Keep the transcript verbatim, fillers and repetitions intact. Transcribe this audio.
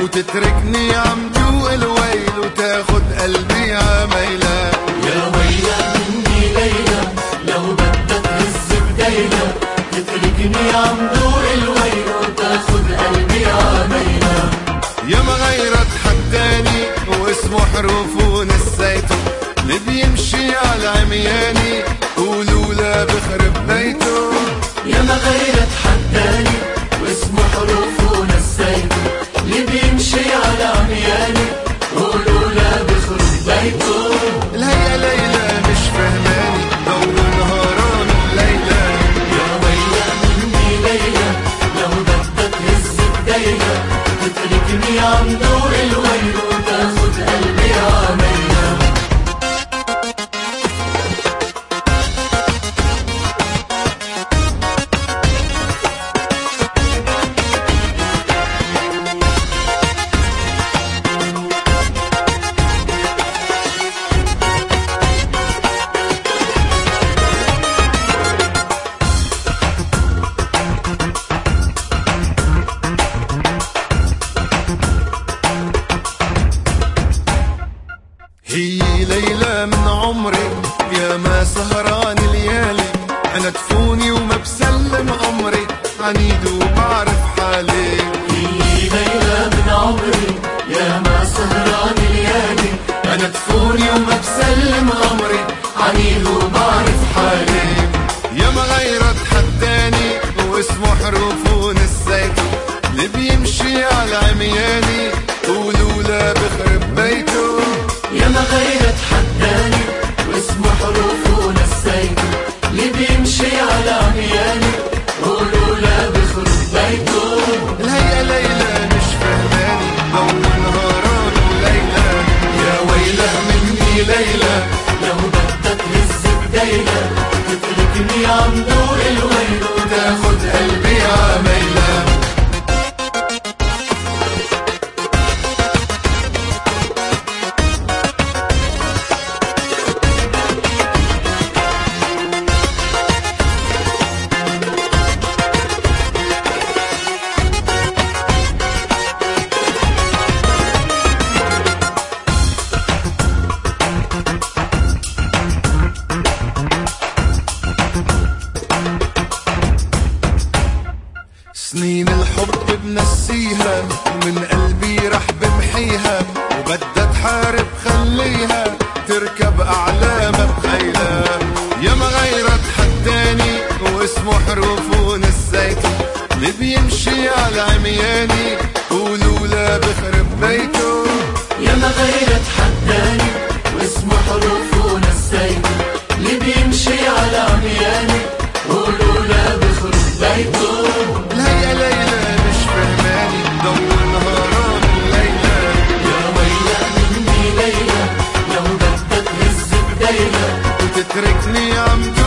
وتتركني عم دوق الويل وتاخد قلبي عميلة. يا ويلة مني ليلى لو بدك هز بديلة، تتركني عم دوق الويل وتاخد قلبي عميلة. يا ما غيرت حد تاني واسمه حروف ونسيته، اللي بيمشي على عمياني قولوا لا بخرب بيته. يا ما غيرت حد تاني واسمه حروف ونسيته، اللي بيمشي على عمياني قولوا لا بخرب بيته. الهيئة ليلى مش فهماني ضو نهاران الليلة. يا ويلة مني ليلى لو بدك هز بديلة، تتركني عم دوق الويل وتاخد قلبي عميلة. هي ليلى من عمري يا ما سهران ليالي، انا تفوني وما بسلم امري عنيد وبعرف حالي. هي ليلى من عمري يا ما سهران ليالي، انا تفوني وما بسلم امري عنيد وبعرف حالي. يا ما غيرت حد تاني واسمه حروف ونسيته، اللي بيمشي على عمياني قولوا لا بخرب بيته. يا ما غيرت حد تاني واسمه حروف ونسيته، اللي بيمشي على عمياني قولوا لا بخرب بيته. الهيئة ليلى مش فهماني ضو نهاران وليلى. يا ويلة مني ليلى لو بدك هز بديلة، تتركني عم دوق الويل وتاخد قلبي عميلة. سنين الحب بنسيها ومن قلبي رح بمحيها، وبدها تحارب خليها تركب أعلامها بخيلة. يا ما غيرت حد تاني واسمه حروف ونسيته، اللي بيمشي على عمياني قولوا لا بخرب بيته. يا ما غيرت حد تاني واسمه حروف ونسيته، اللي بيمشي على عمياني قولوا لا بخرب بيته. الهيئة ليلى مش فهماني ضو نهاران الليلة. يا ويلة مني ليلى لو بدك هز بديلة، وتتركني عم